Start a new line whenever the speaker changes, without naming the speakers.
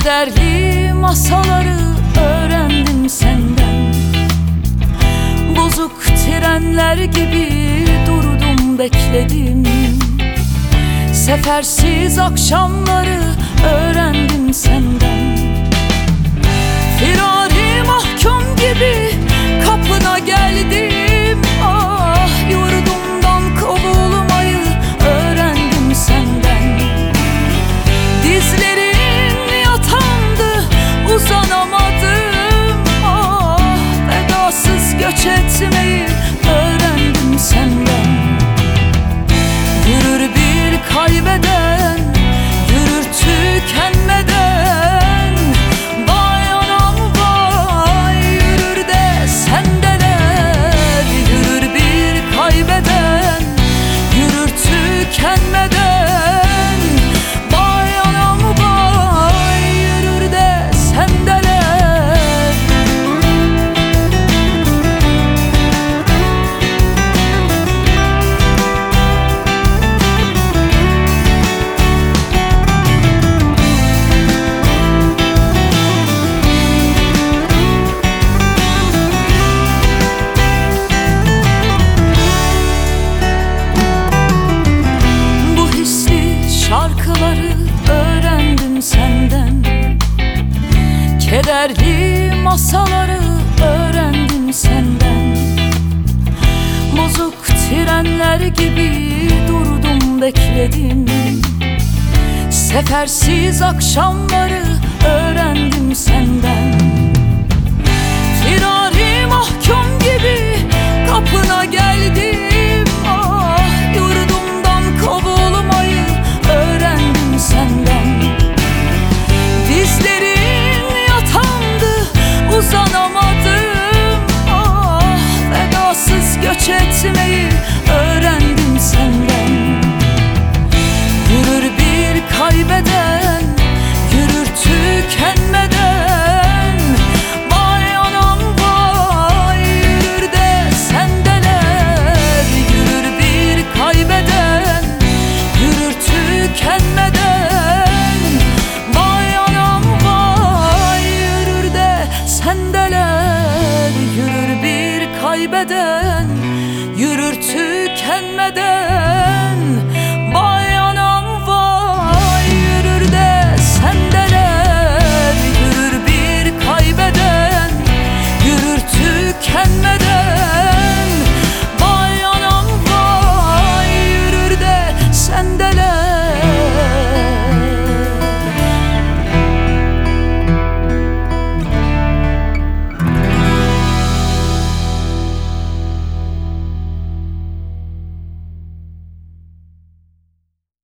Kederli masaları öğrendim senden. Bozuk trenler gibi durdum bekledim. Sefersiz akşamları öğrendim senden. Firari mahkum gibi kapına geldim. Ah, yurdumdan kovulmayı öğrendim senden. Dizlerin yatandı, uzanamadım. Ah, vedasız göç etmeyi öğrendim senden. Yürür bir kaybeden, yürür tükenmeden. Vay anam vay, yürür de sendeler. Yürür bir kaybeden, yürür tükenmeden. Vay anam vay, yürür de sendeler. Şarkıları öğrendim senden. Kederli masaları öğrendim senden. Bozuk trenler gibi durdum bekledim. Sefersiz akşamları öğrendim senden. Firari mahkum gibi kapına geldim. Ah, yurdumdan kovulmayı öğrendim senden. Dizlerin yatandı, uzanamadım. Ah, vedasız göç etmeyi öğrendim senden. Yürür bir kaybeden, yürür tükenmeden. Vay anam vay, yürür de sendeler. Yürür bir kaybeden, yürür tükenmeden. Vay anam vay, yürür de sendeler. Yürür bir kaybeden, yürür tükenmeden.